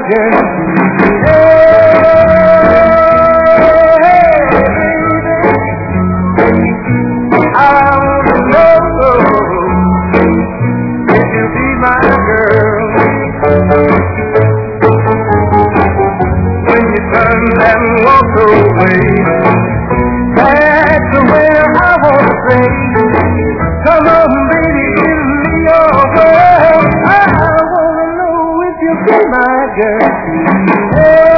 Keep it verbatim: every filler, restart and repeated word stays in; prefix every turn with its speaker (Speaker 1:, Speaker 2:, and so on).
Speaker 1: girl. Hey, baby, I wanna know if you'll be my girl. When you turn and walk away, that's where I wanna say, come on, baby, give me your word. I wanna know if you'll be my girl. Hey.